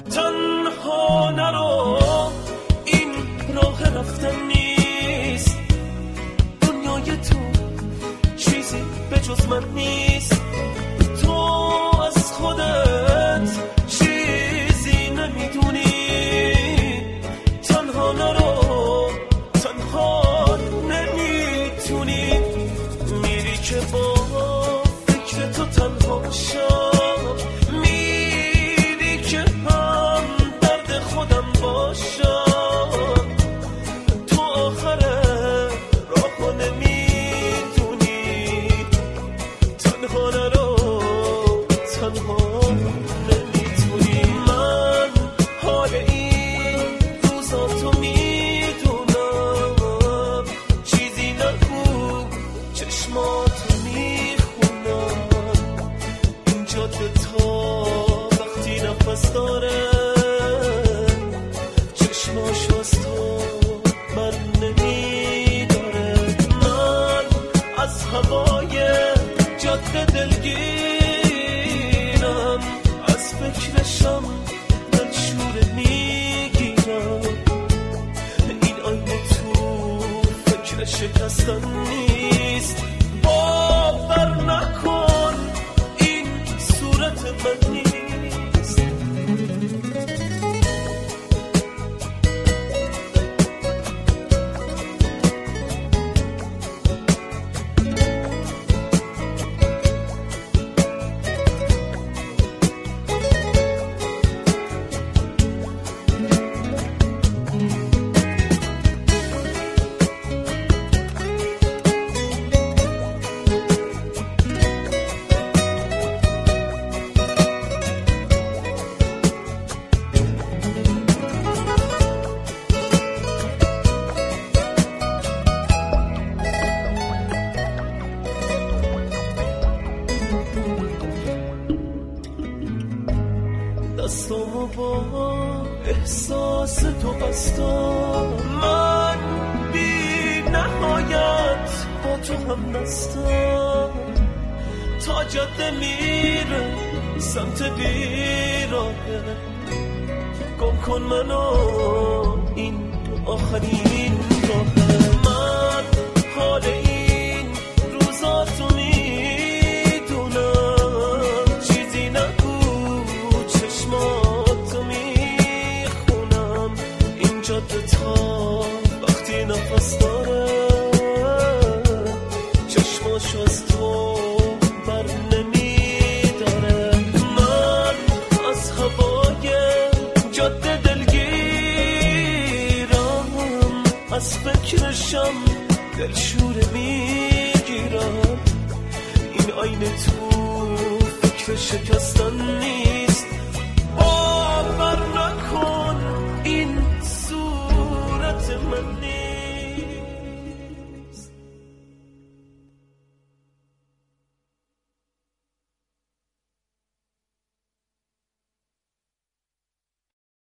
تنها نرو، این راه رفتن نیست، دنیای تو چیزی به جز من نیست، تو از خودت چیزی نمیدونی، تنها نرو، تنها نمیتونی، میری که با فکر تو تنها شم، میری که هم درد خودم باشم، تو آخر راهو نمیدونی، تنها نرو، تنها نمیتونی، من حال این روزا تو میدونم، چیزی نگو چشماتو میخونم، این جاده تا وقتی نفس داره، چشماشو از تو من نمیداره، من از هوای جاده دلگیرم، از فکرشم دلشوره میگیرم، این آینه تو فکر شکستن نیست، باور نکن این صورت من نیست. دستامو با احساس تو بستم، من بی نهایت با تو هم دستم، تا جاده میره سمت بیراهه، گم کن منو این آخرین راهه، من حال این روزا تو میدونم، چیزی نگو چشماتو میخونم، این جاده تا وقتی نفس داره، چشماشو از تو بر نمیداره، من از هوای جاده دلگیرم، از فکرشم دلشوره میگیرم، این آینه تو فکر شکستن نیست.